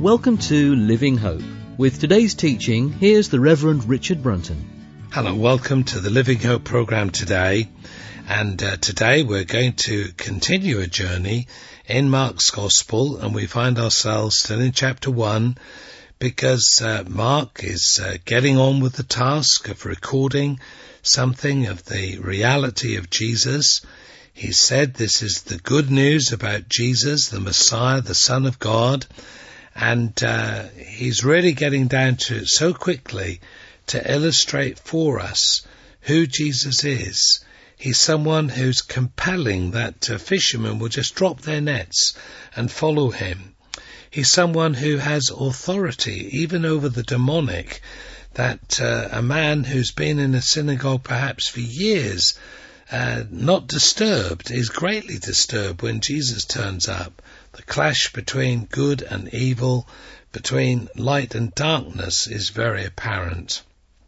Welcome to Living Hope. With today's teaching, here's the Reverend Richard Brunton. Hello, welcome to the Living Hope program today. And today we're going to continue a journey in Mark's Gospel, and we find ourselves still in chapter 1 because Mark is getting on with the task of recording something of the reality of Jesus. He said this is the good news about Jesus, the Messiah, the Son of God, and he's really getting down to it so quickly to illustrate for us who Jesus is. He's someone who's compelling that fishermen will just drop their nets and follow him. He's someone who has authority even over the demonic, that a man who's been in a synagogue perhaps for years, not disturbed, is greatly disturbed when Jesus turns up. The clash between good and evil, between light and darkness, is very apparent.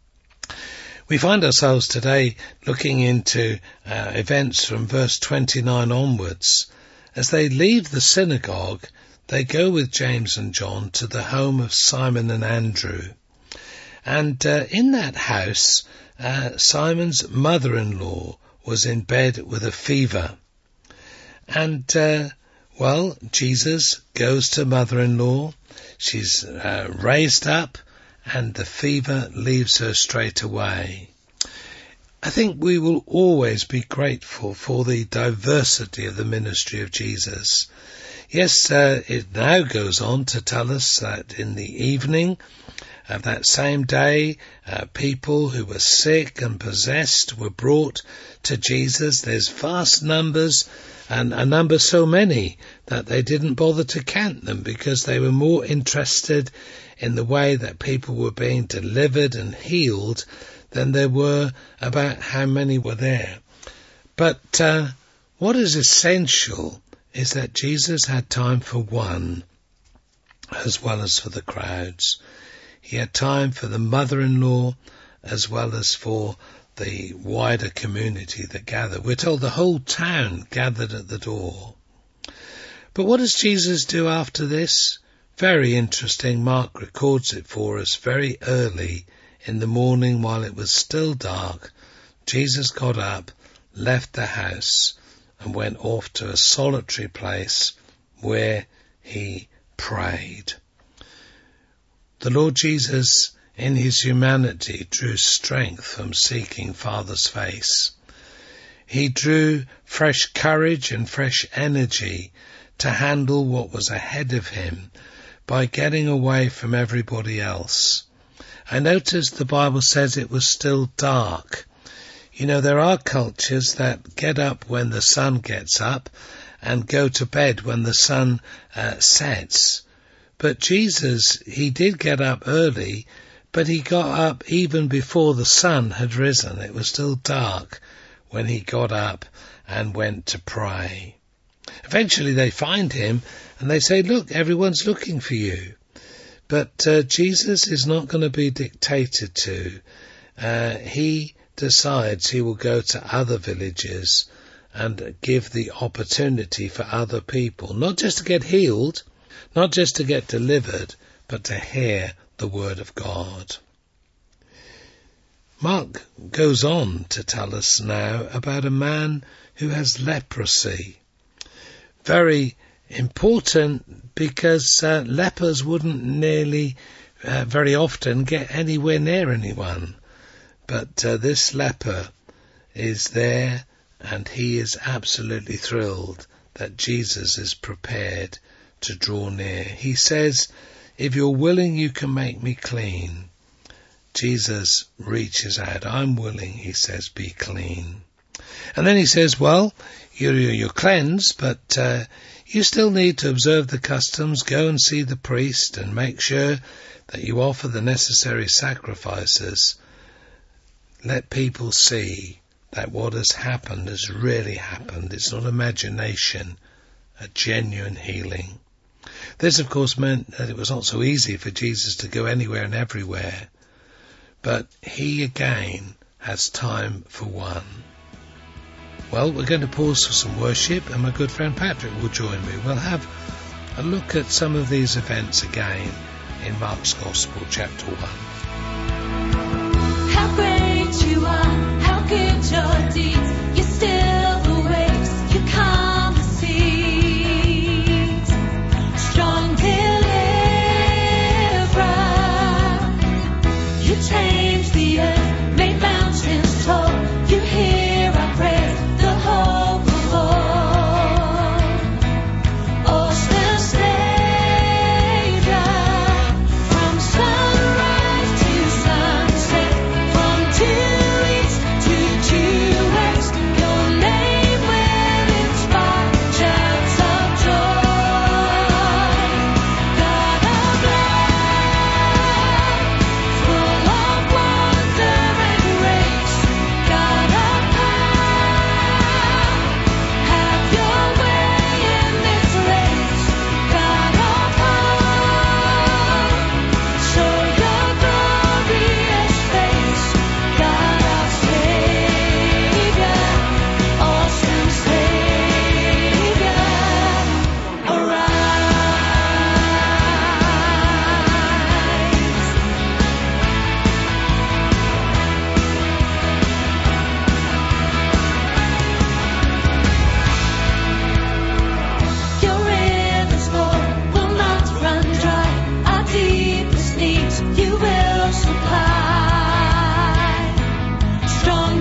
We find ourselves today looking into events from verse 29 onwards. As they leave the synagogue, they go with James and John to the home of Simon and Andrew. And in that house, Simon's mother-in-law was in bed with a fever. And, Jesus goes to mother-in-law. She's raised up, and the fever leaves her straight away. I think we will always be grateful for the diversity of the ministry of Jesus. Yes, it now goes on to tell us that in the evening of that same day, people who were sick and possessed were brought to Jesus. There's vast numbers, and a number so many that they didn't bother to count them because they were more interested in the way that people were being delivered and healed than there were about how many were there. But what is essential is that Jesus had time for one as well as for the crowds. He had time for the mother-in-law as well as for the wider community that gathered. We're told the whole town gathered at the door. But what does Jesus do after this? Very interesting. Mark records it for us very early in the morning while it was still dark. Jesus got up, left the house, and went off to a solitary place where he prayed. The Lord Jesus, in his humanity, drew strength from seeking Father's face. He drew fresh courage and fresh energy to handle what was ahead of him by getting away from everybody else. I noticed the Bible says it was still dark. You know, there are cultures that get up when the sun gets up and go to bed when the sun sets. But Jesus, he did get up early, but he got up even before the sun had risen. It was still dark when he got up and went to pray. Eventually they find him and they say, look, everyone's looking for you. But Jesus is not going to be dictated to. He decides he will go to other villages and give the opportunity for other people, not just to get healed, not just to get delivered, but to hear the word of God. Mark goes on to tell us now about a man who has leprosy. Very important because lepers wouldn't very often get anywhere near anyone. But this leper is there, and he is absolutely thrilled that Jesus is prepared to draw near. He says, if you're willing, you can make me clean. Jesus reaches out. I'm willing, he says, be clean. And then he says, well, you're cleansed, but you still need to observe the customs. Go and see the priest and make sure that you offer the necessary sacrifices. Let people see that what has happened has really happened. It's not imagination, a genuine healing. This, of course, meant that it was not so easy for Jesus to go anywhere and everywhere. But he, again, has time for one. Well, we're going to pause for some worship, and my good friend Patrick will join me. We'll have and look at some of these events again in Mark's Gospel, chapter 1. How great you are, how good your deeds, you still the waves, you calm the seas, strong deliverer, you change the earth, made mountains tall, you hear our prayers, the hope of all. Awesome Savior, from sunrise to sunset, from due east to due west, your name will inspire shouts of joy. God of love, full of wonder and grace, God of power, have your way in this race. God of hope, show your glorious face. God of Savior, awesome Savior, arise. Your rivers, Lord, will not run dry. Our deepest needs you will supply. Strong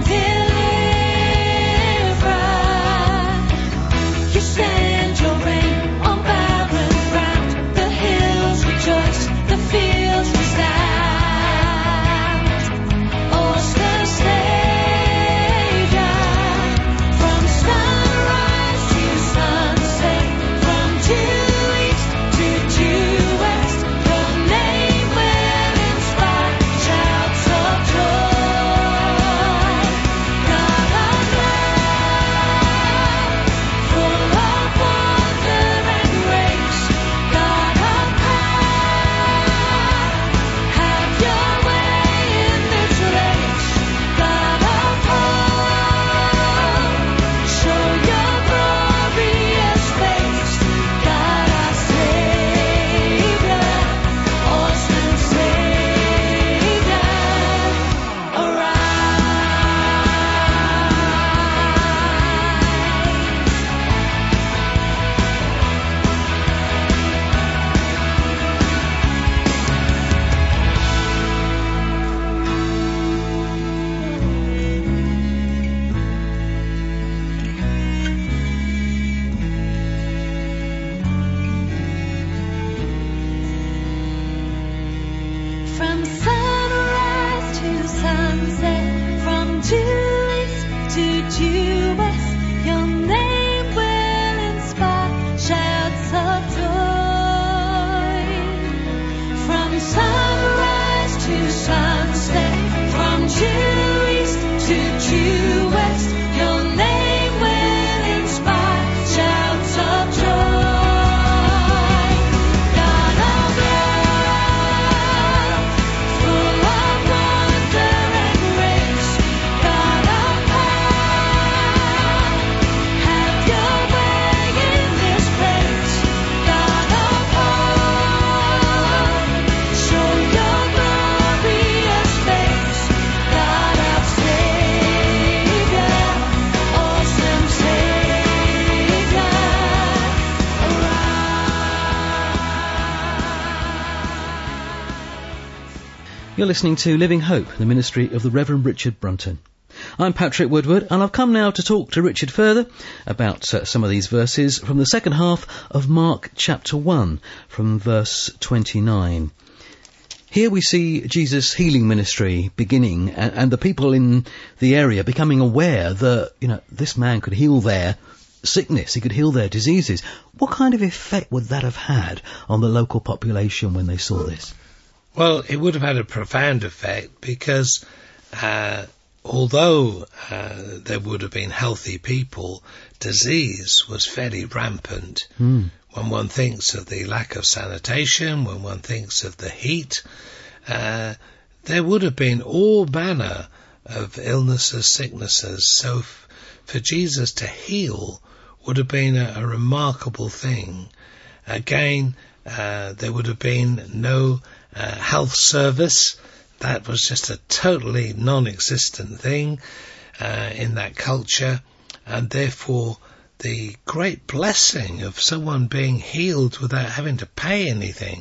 deliverer, you send your rain on barren ground. The hills rejoice, the fields resound. Awesome Savior, from sunrise to sunset, from due east to due west, your name will inspire shouts of joy. God of love, full of wonder and grace, God of power, have your way in this race. God of hope, show your glorious face. God our Savior, awesome Savior, from sunrise to sunset, from due east to due west, your name will inspire shouts of joy. From sunrise to sunset, from due east to due west, your name will inspire shouts of joy. God of love, full of wonder and grace, God of power, have your way in this place. God of hope, show your glorious face. God of Savior, awesome Savior, arise. You're listening to Living Hope, the ministry of the Reverend Richard Brunton. I'm Patrick Woodward, and I've come now to talk to Richard further about some of these verses from the second half of Mark chapter 1, from verse 29. Here we see Jesus' healing ministry beginning, and the people in the area becoming aware that, this man could heal their sickness, he could heal their diseases. What kind of effect would that have had on the local population when they saw this? Well, it would have had a profound effect because although there would have been healthy people, disease was fairly rampant. When one thinks of the lack of sanitation, when one thinks of the heat, there would have been all manner of illnesses, sicknesses. So for Jesus to heal would have been a remarkable thing. Again, there would have been no health service. That was just a totally non-existent thing in that culture, and therefore the great blessing of someone being healed without having to pay anything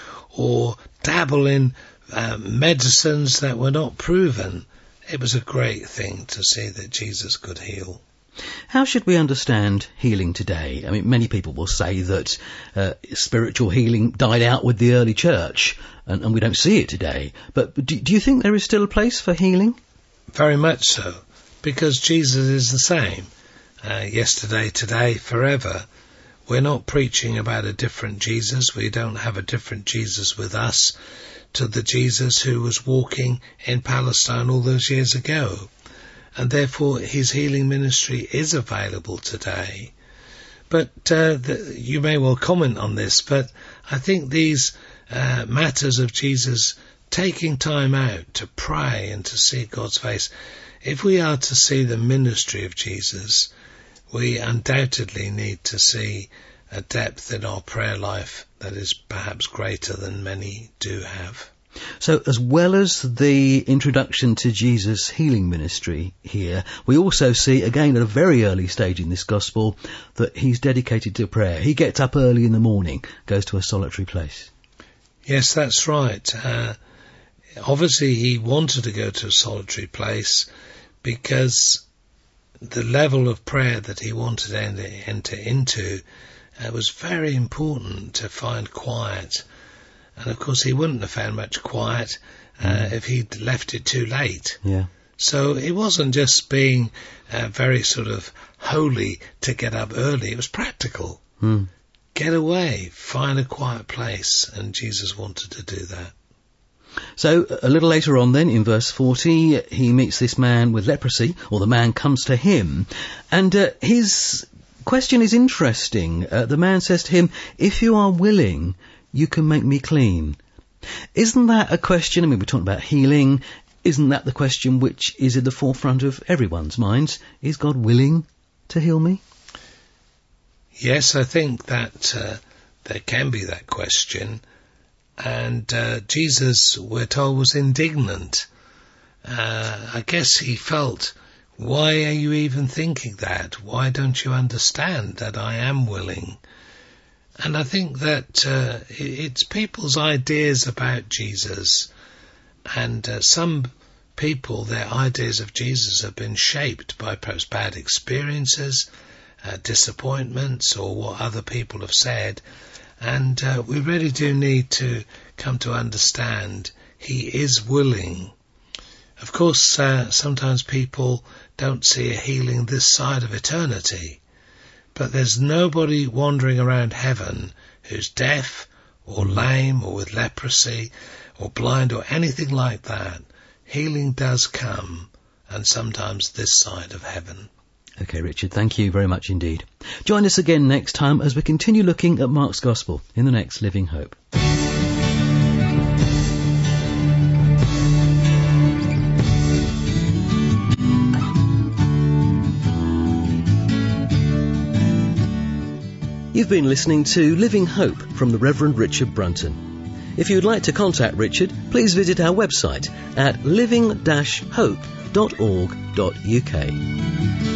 or dabble in medicines that were not proven. It was a great thing to see that Jesus could heal. How should we understand healing today? I mean, many people will say that spiritual healing died out with the early church, and we don't see it today. But do you think there is still a place for healing? Very much so, because Jesus is the same. Yesterday, today, forever. We're not preaching about a different Jesus. We don't have a different Jesus with us to the Jesus who was walking in Palestine all those years ago. And therefore his healing ministry is available today. But you may well comment on this, but I think these matters of Jesus taking time out to pray and to see God's face, if we are to see the ministry of Jesus, we undoubtedly need to see a depth in our prayer life that is perhaps greater than many do have. So as well as the introduction to Jesus' healing ministry here, we also see, again at a very early stage in this gospel, that he's dedicated to prayer. He gets up early in the morning, goes to a solitary place. Yes, that's right. Obviously he wanted to go to a solitary place because the level of prayer that he wanted to enter into was very important, to find quiet. And of course he wouldn't have found much quiet if he'd left it too late. Yeah. So it wasn't just being very sort of holy to get up early, it was practical. Get away, find a quiet place, and Jesus wanted to do that. So a little later on then, in verse 40, he meets this man with leprosy, or the man comes to him, and his question is interesting. The man says to him, "If you are willing, you can make me clean." Isn't that a question? I mean, we're talking about healing. Isn't that the question which is at the forefront of everyone's minds? Is God willing to heal me? Yes, I think that there can be that question. And Jesus, we're told, was indignant. I guess he felt, why are you even thinking that? Why don't you understand that I am willing? And I think that it's people's ideas about Jesus. And some people, their ideas of Jesus have been shaped by perhaps bad experiences, disappointments, or what other people have said. And we really do need to come to understand he is willing. Of course, sometimes people don't see a healing this side of eternity. But there's nobody wandering around heaven who's deaf or lame or with leprosy or blind or anything like that. Healing does come, and sometimes this side of heaven. Okay, Richard, thank you very much indeed. Join us again next time as we continue looking at Mark's Gospel in the next Living Hope. You've been listening to Living Hope from the Reverend Richard Brunton. If you'd like to contact Richard, please visit our website at living-hope.org.uk.